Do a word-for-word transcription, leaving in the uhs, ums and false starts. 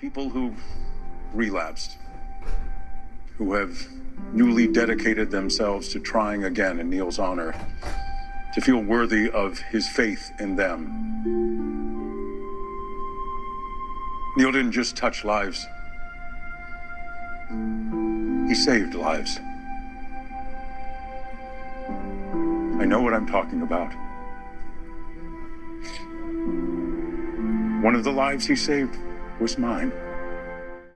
People who relapsed, who have newly dedicated themselves to trying again in Neil's honor, to feel worthy of his faith in them. Neil didn't just touch lives. He saved lives. I know what I'm talking about. One of the lives he saved was mine.